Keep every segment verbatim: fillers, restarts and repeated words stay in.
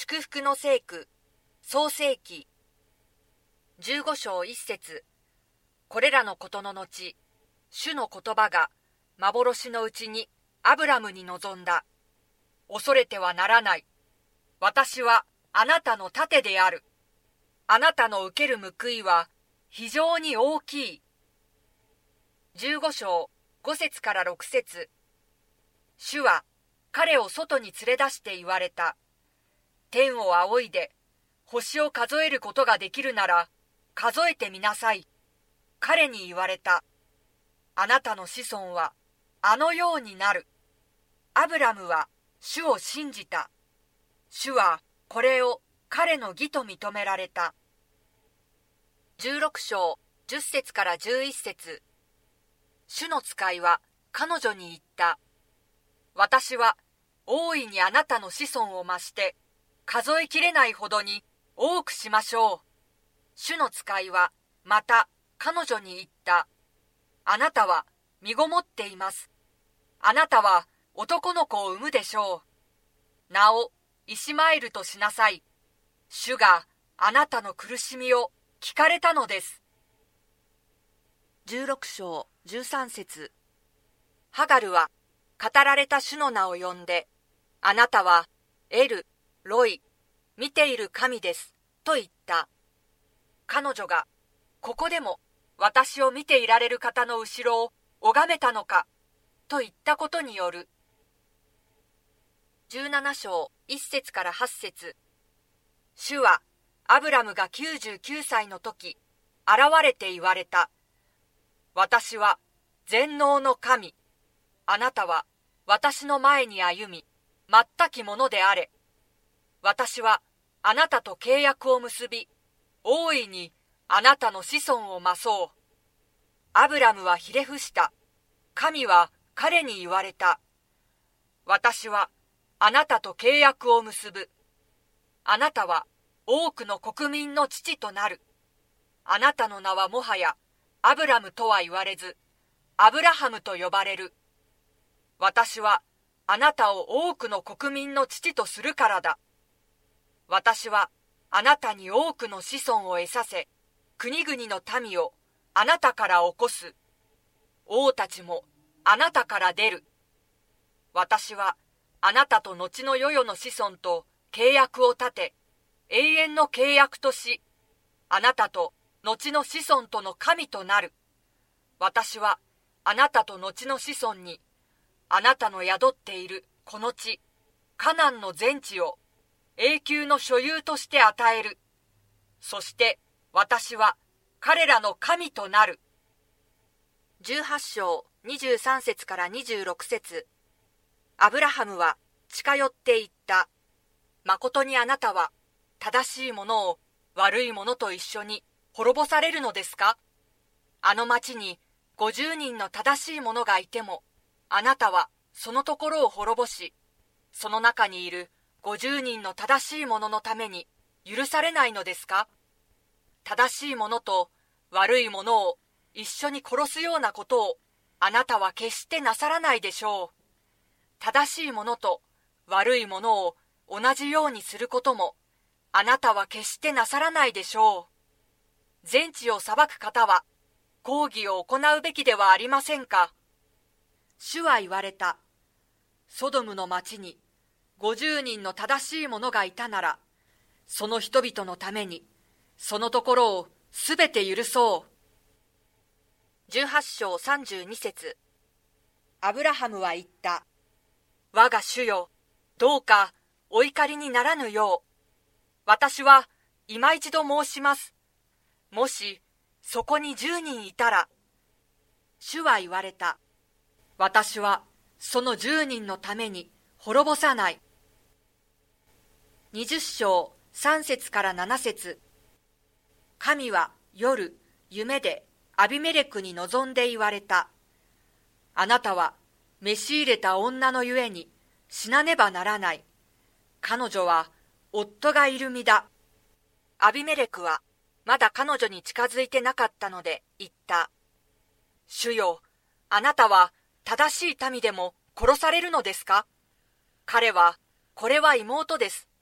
祝福の聖句、創世記じゅうご章いっ節。これらのことの後、主の言葉が幻のうちにアブラムに臨んだ。恐れてはならない。私はあなたの盾である。あなたの受ける報いは非常に大きい。じゅうご章ご節からろく節。主は彼を外に連れ出して言われた。天を仰いで星を数えることができるなら数えてみなさい。彼に言われた。あなたの子孫はあのようになる。アブラムは主を信じた。主はこれを彼の義と認められた。じゅうろく章じゅっ節からじゅういち節。主の使いは彼女に言った。私は大いにあなたの子孫を増して数えきれないほどに多くしましょう。主の使いはまた彼女に言った。あなたは身ごもっています。あなたは男の子を産むでしょう。名をイシマエルとしなさい。主があなたの苦しみを聞かれたのです。じゅうろく章じゅうさん節。ハガルは語られた主の名を呼んで、あなたはエル・ロイ、見ている神ですと言った。彼女がここでも私を見ていられる方の後ろを拝めたのかと言ったことによる。じゅうなな章いち節からはち節。主はアブラムがきゅうじゅうきゅうさいの時現れて言われた。私は全能の神。あなたは私の前に歩み全きものであれ。私はあなたと契約を結び、大いにあなたの子孫を増そう。アブラムはひれ伏した。神は彼に言われた。私はあなたと契約を結ぶ。あなたは多くの国民の父となる。あなたの名はもはやアブラムとは言われず、アブラハムと呼ばれる。私はあなたを多くの国民の父とするからだ。私はあなたに多くの子孫を得させ、国々の民をあなたから起こす。王たちもあなたから出る。私はあなたと後の世々の子孫と契約を立て、永遠の契約とし、あなたと後の子孫との神となる。私はあなたと後の子孫に、あなたの宿っているこの地、カナンの全地を永久の所有として与える。そして私は彼らの神となる。じゅうはち章にじゅうさん節からにじゅうろく節。アブラハムは近寄って言った。まことにあなたは正しいものを悪いものと一緒に滅ぼされるのですか？あの町にごじゅうにんの正しい者がいても、あなたはそのところを滅ぼし、その中にいるごじゅうにんの正しい者のために許されないのですか？正しい者と悪い者を一緒に殺すようなことをあなたは決してなさらないでしょう。正しい者と悪い者を同じようにすることもあなたは決してなさらないでしょう。全地を裁く方は公義を行うべきではありませんか？主は言われた。ソドムの町にごじゅうにんの正しい者がいたなら、その人々のためにそのところをすべて許そう。じゅうはち章さんじゅうに節。アブラハムは言った。我が主よ、どうかお怒りにならぬよう。私は今一度申します。もしそこにじゅうにんいたら。主は言われた。私はそのじゅうにんのために滅ぼさない。にじゅう章さん節からなな節。神は夜夢でアビメレクに望んで言われた。あなたは召し入れた女のゆえに死なねばならない。彼女は夫がいる身だ。アビメレクはまだ彼女に近づいてなかったので言った。主よ、あなたは正しい民でも殺されるのですか？彼は、これは妹です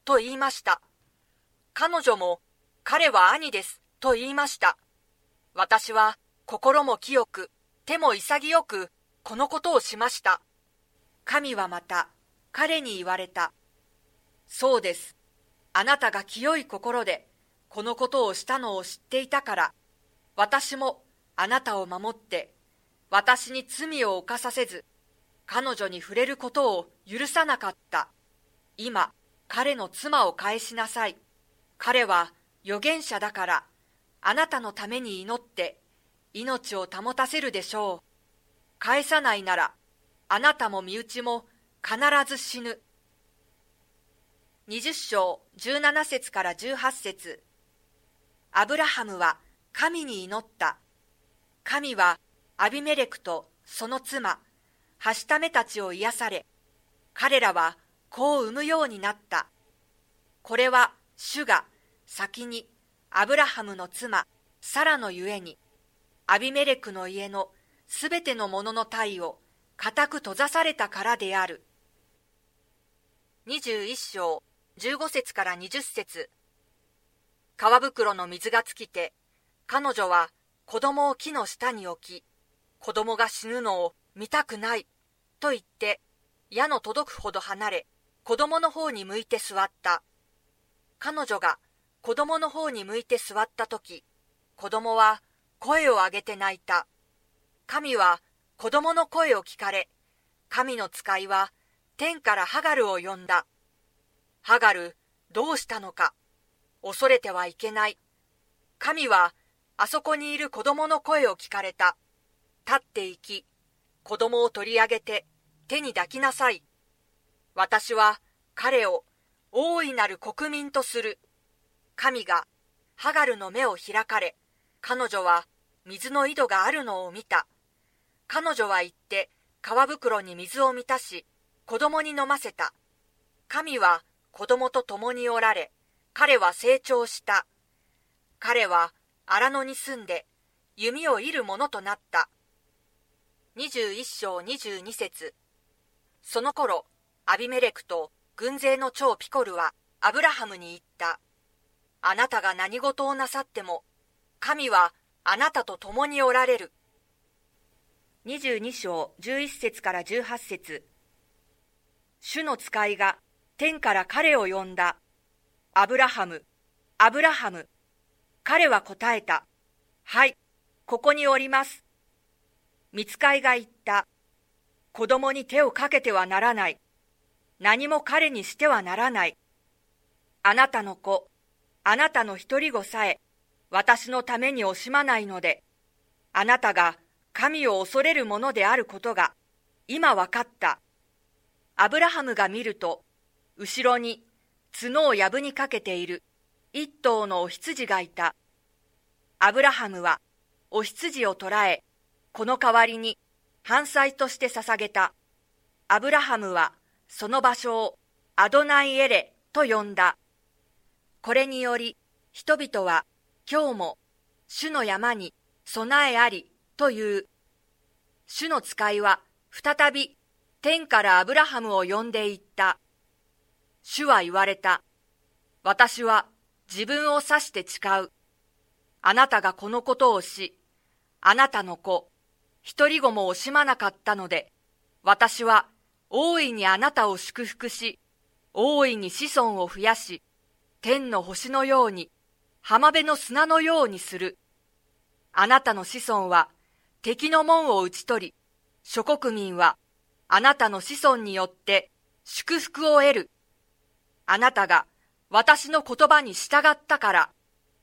と言いました。彼女も、彼は兄です、と言いました。私は心も清く、手も潔く、このことをしました。神はまた、彼に言われた。そうです。あなたが清い心で、このことをしたのを知っていたから、私もあなたを守って、私に罪を犯させず、彼女に触れることを許さなかった。今、彼の妻を返しなさい。彼は預言者だから、あなたのために祈って、命を保たせるでしょう。返さないなら、あなたも身内も必ず死ぬ。にじゅっ章じゅうなな節からじゅうはち節。アブラハムは神に祈った。神はアビメレクとその妻、はしためたちを癒され、彼らは子を産むようになった。これは主が先にアブラハムの妻、サラのゆえに、アビメレクの家のすべてのものの体を固く閉ざされたからである。にじゅういっ章じゅうご節からにじゅっ節。皮袋の水が尽きて、彼女は子供を木の下に置き、子供が死ぬのを見たくないと言って、矢の届くほど離れ、子供の方に向いて座った。彼女が子供の方に向いて座ったとき、子供は声を上げて泣いた。神は子供の声を聞かれ、神の使いは天からハガルを呼んだ。ハガル、どうしたのか。恐れてはいけない。神はあそこにいる子供の声を聞かれた。立って行き、子供を取り上げて手に抱きなさい。私は彼を大いなる国民とする。神がハガルの目を開かれ、彼女は水の井戸があるのを見た。彼女は行って皮袋に水を満たし、子供に飲ませた。神は子供と共におられ、彼は成長した。彼は荒野に住んで弓を射る者となった。にじゅういっ章にじゅうに節。その頃、アビメレクと軍勢の長ピコルはアブラハムに言った。あなたが何事をなさっても、神はあなたと共におられる。にじゅうに章じゅういち節からじゅうはち節。主の使いが天から彼を呼んだ。アブラハム、アブラハム。彼は答えた。はい、ここにおります。御使いが言った。子供に手をかけてはならない。何も彼にしてはならない。あなたの子、あなたの一人子さえ、私のために惜しまないので、あなたが神を恐れるものであることが、今わかった。アブラハムが見ると、後ろに角を藪にかけている一頭のお羊がいた。アブラハムはお羊を捕らえ、この代わりに燔祭として捧げた。アブラハムはその場所をアドナイエレと呼んだ。これにより人々は今日も主の山に備えありという。主の使いは再び天からアブラハムを呼んでいった。主は言われた。私は自分を指して誓う。あなたがこのことをし、あなたの子、一人子も惜しまなかったので、私は大いにあなたを祝福し、大いに子孫を増やし、天の星のように、浜辺の砂のようにする。あなたの子孫は敵の門を打ち取り、諸国民はあなたの子孫によって祝福を得る。あなたが私の言葉に従ったから。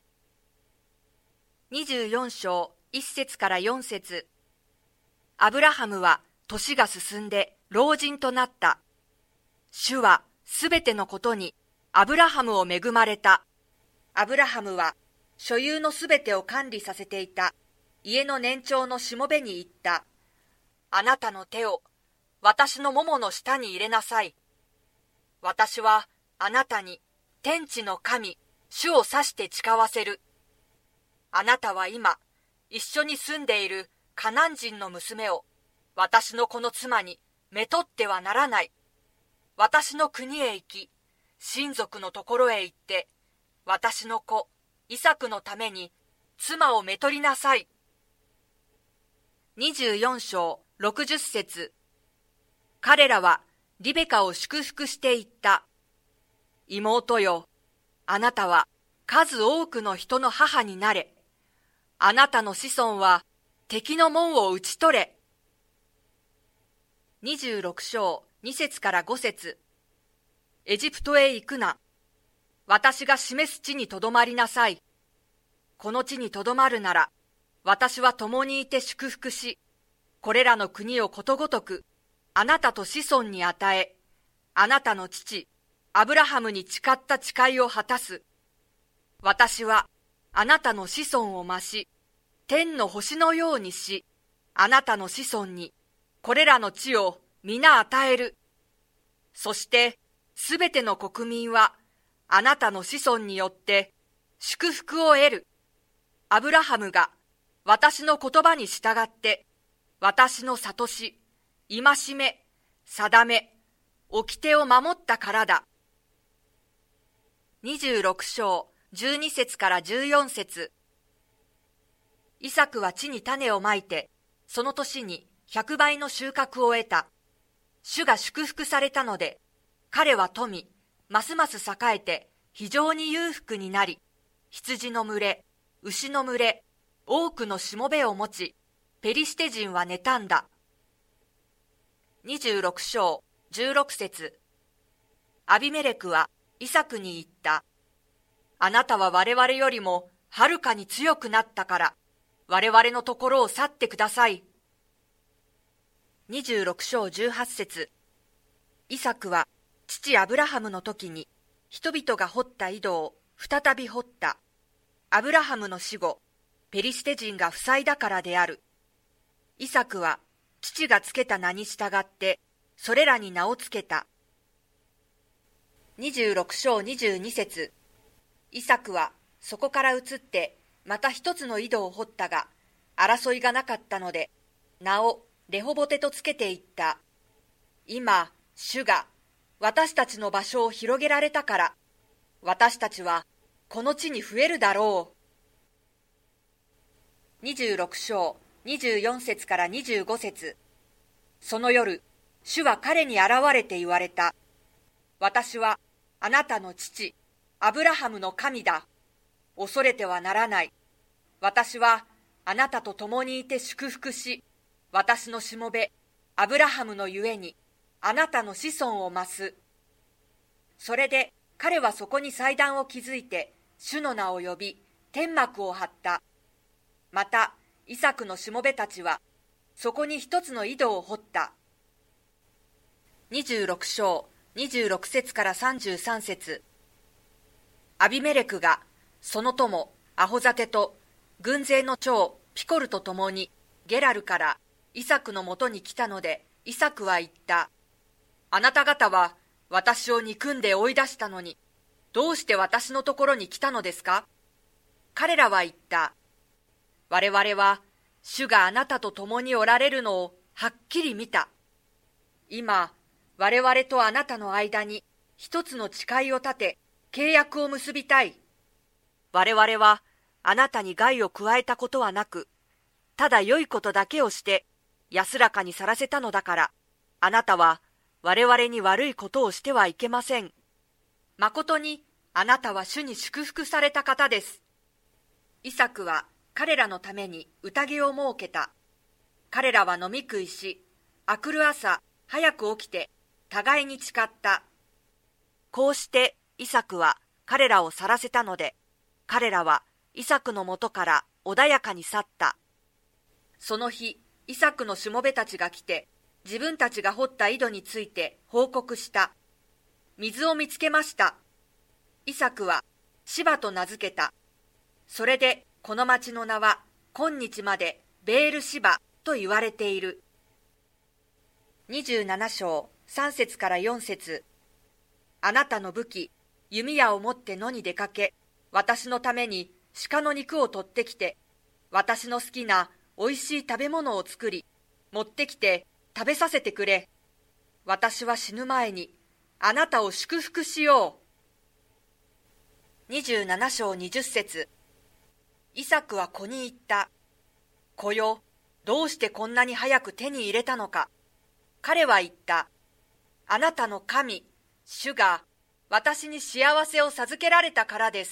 にじゅうよん章いち節からよん節。アブラハムは年が進んで老人となった。主はすべてのことにアブラハムを恵まれた。アブラハムは所有のすべてを管理させていた家の年長のしもべに言った。あなたの手を私のももの下に入れなさい。私はあなたに天地の神、主を指して誓わせる。あなたは今、一緒に住んでいるカナン人の娘を私の子の妻にめとってはならない。私の国へ行き、 親族のところへ行って、私の子イサクのために妻をめとりなさい。にじゅうよん章ろくじゅっ節。彼らはリベカを祝福して言った。妹よ、あなたは数多くの人の母になれ。あなたの子孫は敵の門を打ち取れ。にじゅうろく章に節からご節。エジプトへ行くな。私が示す地にとどまりなさい。この地にとどまるなら、私は共にいて祝福し、これらの国をことごとく、あなたと子孫に与え、あなたの父、アブラハムに誓った誓いを果たす。私は、あなたの子孫を増し、天の星のようにし、あなたの子孫に、これらの地を皆与える。そして、すべての国民は、あなたの子孫によって、祝福を得る。アブラハムが、私の言葉に従って、私の諭し、戒め、定め、掟を守ったからだ。にじゅうろく章じゅうに節からじゅうよん節。イサクは地に種をまいて、その年に百倍の収穫を得た。主が祝福されたので、彼は富、ますます栄えて非常に裕福になり、羊の群れ、牛の群れ、多くのしもべを持ち、ペリシテ人は妬んだ。にじゅうろく章じゅうろく節。アビメレクはイサクに言った。あなたは我々よりもはるかに強くなったから、我々のところを去ってください。にじゅうろく章じゅうはち節。イサクは父アブラハムの時に人々が掘った井戸を再び掘った。アブラハムの死後、ペリシテ人が塞いだからである。イサクは父がつけた名に従ってそれらに名をつけた。にじゅうろく章にじゅうに節。イサクはそこから移ってまた一つの井戸を掘ったが、争いがなかったので名をレホボテとつけていった。今主が私たちの場所を広げられたから、私たちはこの地に増えるだろう。にじゅうろく章にじゅうよん節からにじゅうご節。その夜、主は彼に現れて言われた。私はあなたの父アブラハムの神だ。恐れてはならない。私はあなたと共にいて祝福し、私のしもべアブラハムのゆえにあなたの子孫を増す。それで彼はそこに祭壇を築いて主の名を呼び天幕を張った。またイサクのしもべたちはそこに一つの井戸を掘った。にじゅうろく章にじゅうろく節からさんじゅうさん節。アビメレクがその友アホザテと軍勢の長ピコルと共にゲラルからイサクのもとに来たので、イサクは言った。あなた方は私を憎んで追い出したのに、どうして私のところに来たのですか？彼らは言った。我々は主があなたと共におられるのをはっきり見た。今我々とあなたの間に一つの誓いを立て契約を結びたい。我々はあなたに害を加えたことはなく、ただ良いことだけをして安らかにさらせたのだから、あなたは我々に悪いことをしてはいけません。まことにあなたは主に祝福された方です。イサクは彼らのために宴を設けた。彼らは飲み食いし、あくる朝早く起きて互いに誓った。こうしてイサクは彼らを去らせたので、彼らはイサクのもとから穏やかに去った。その日、イサクのしもべたちが来て、自分たちが掘った井戸について報告した。水を見つけました。イサクはシバと名付けた。それでこの町の名は今日までベールシバと言われている。にじゅうなな章さん節からよん節。あなたの武器、弓矢を持って野に出かけ、私のために鹿の肉を取ってきて、私の好きなおいしい食べ物を作り、持ってきて食べさせてくれ。私は死ぬ前にあなたを祝福しよう。 にじゅうなな章にじゅっ節。イサクは子に言った。子よ、どうしてこんなに早く手に入れたのか。彼は言った。あなたの神、主が私に幸せを授けられたからです。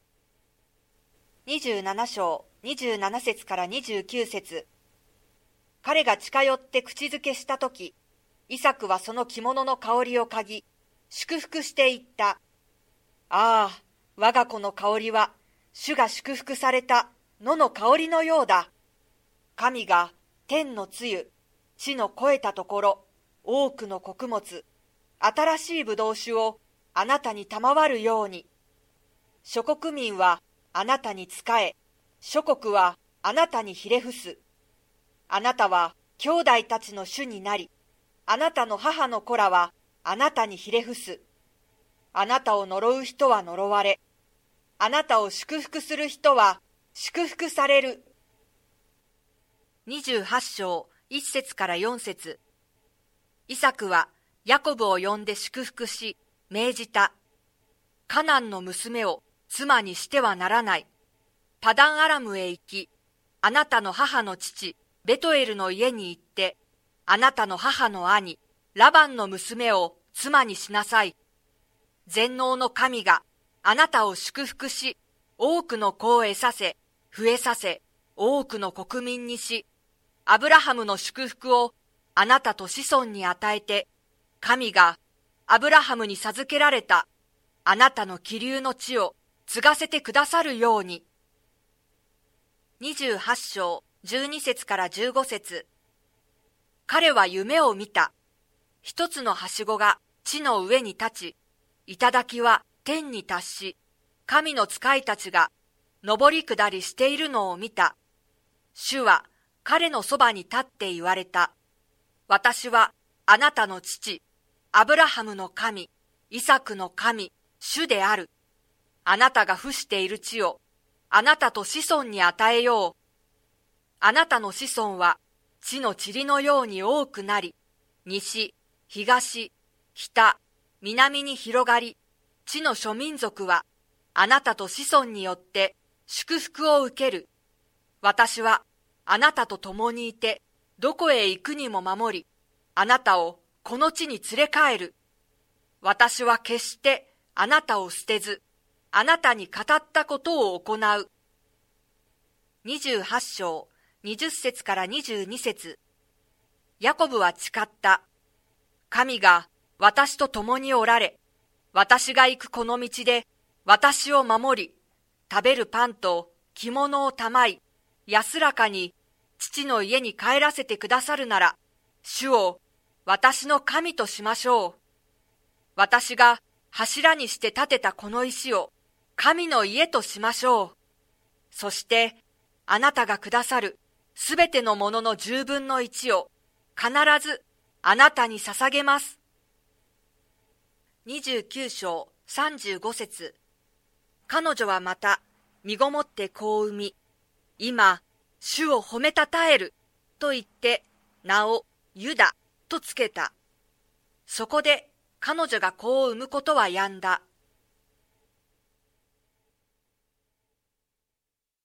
にじゅうなな章にじゅうなな節からにじゅうきゅう節。彼が近寄って口づけしたとき、イサクはその着物の香りを嗅ぎ、祝福して言った。ああ、我が子の香りは、主が祝福された野の香りのようだ。神が天の露、地の肥えたところ、多くの穀物、新しいぶどう酒をあなたに賜るように。諸国民はあなたに仕え、諸国はあなたにひれ伏す。あなたは兄弟たちの主になり、あなたの母の子らはあなたにひれ伏す。あなたを呪う人は呪われ、あなたを祝福する人は祝福される。にじゅうはち章いち節からよん節。イサクはヤコブを呼んで祝福し、命じた。カナンの娘を妻にしてはならない。パダンアラムへ行き、あなたの母の父、ベトエルの家に行って、あなたの母の兄、ラバンの娘を妻にしなさい。全能の神があなたを祝福し、多くの子を得させ、増えさせ、多くの国民にし、アブラハムの祝福をあなたと子孫に与えて、神がアブラハムに授けられたあなたの気流の地を継がせてくださるように。にじゅうはち章じゅうに節からじゅうご節。彼は夢を見た。一つのはしごが地の上に立ち、頂は天に達し、神の使いたちが上り下りしているのを見た。主は彼のそばに立って言われた。私はあなたの父、アブラハムの神、イサクの神、主である。あなたが付している地をあなたと子孫に与えよう。あなたの子孫は地の塵のように多くなり、西、東、北、南に広がり、地の諸民族はあなたと子孫によって祝福を受ける。私はあなたと共にいて、どこへ行くにも守り、あなたをこの地に連れ帰る。私は決してあなたを捨てず、あなたに語ったことを行う。にじゅうはち章にじゅっ節からにじゅうに節。ヤコブは誓った。神が私と共におられ、私が行くこの道で私を守り、食べるパンと着物をたまい、安らかに父の家に帰らせてくださるなら、主を私の神としましょう。私が柱にして建てたこの石を神の家としましょう。そしてあなたがくださるすべてのものの十分の一を必ずあなたに捧げます。にじゅうきゅう章さんじゅうご節。彼女はまた身ごもって子を産み、今主を褒めたたえると言って名をユダとつけた。そこで彼女が子を産むことはやんだ。